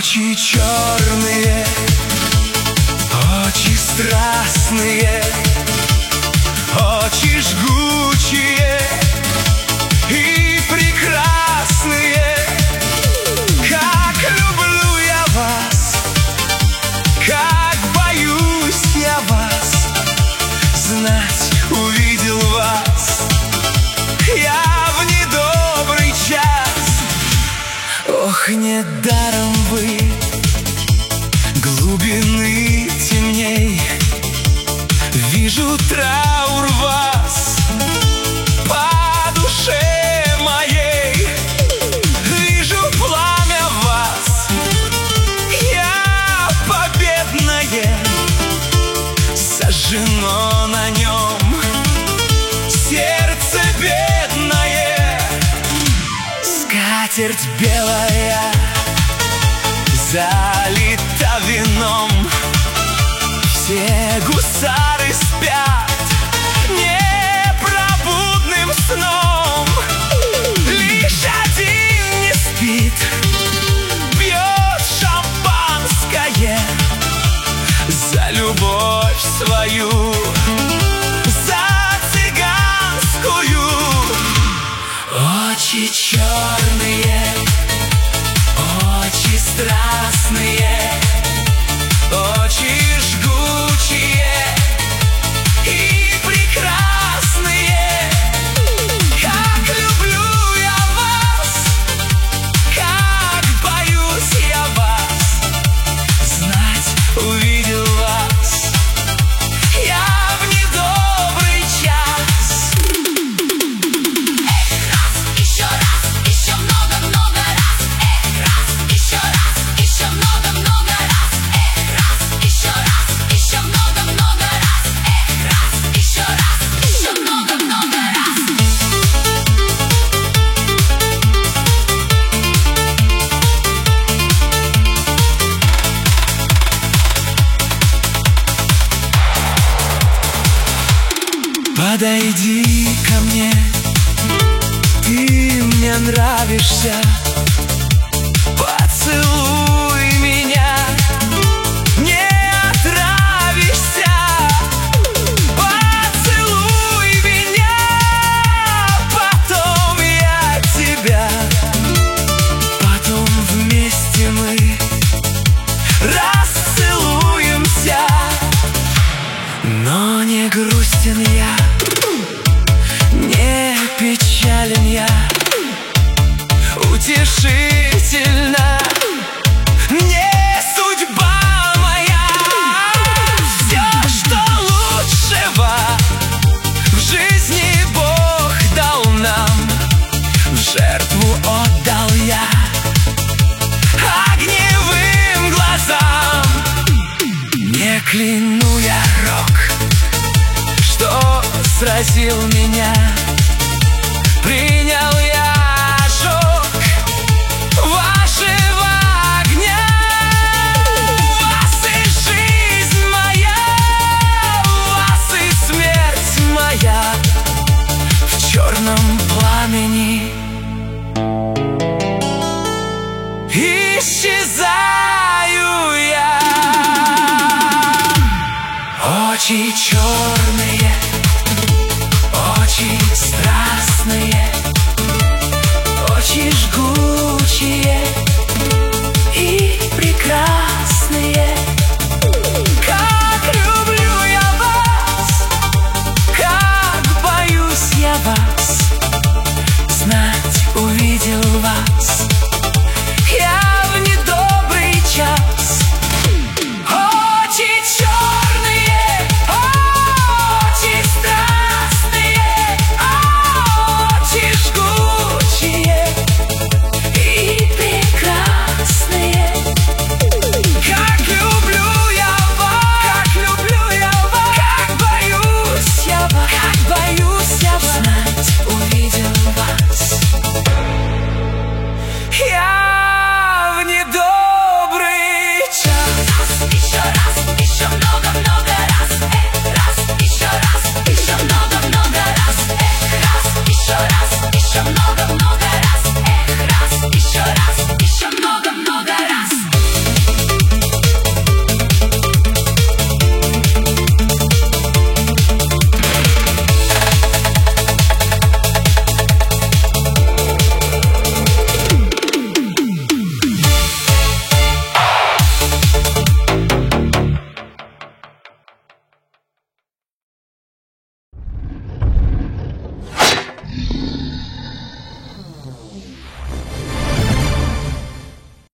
Очи черные, очи страстные, очи жгучие и прекрасные. Как люблю я вас, как боюсь я вас, знать, увидел вас я в недобрый час. Ох, недаром вы глубины темней, вижу траур вас по душе моей, вижу пламя вас, я победное, сожжено на нем сердце бедное. Скатерть белая залита вином, все гусары спят непробудным сном. Лишь один не спит, пьет шампанское за любовь свою, за цыганскую. Очи черные, очи страстные, очи жгучие и прекрасные. Как люблю я вас, как боюсь я вас, знать, увидел вас я в недобрый час. Эх, раз, еще много-много раз. Эх, раз, еще много-много раз. Эх, раз, еще много-много раз. Эх, раз, еще много-много раз. Подойди ко мне, ты мне нравишься, поцелуй меня, не отравишься. Поцелуй меня, потом я тебя, потом вместе мы расцелуемся. Но не грустен я, не печален я, утешительно мне судьба моя. Все, что лучшего в жизни Бог дал нам, в жертву отдал я огневым глазам. Не кляну я рок, что сразил меня, принял я ожог вашего огня. У вас и жизнь моя, у вас и смерть моя в черном пламени исчезаю я. Очи черные,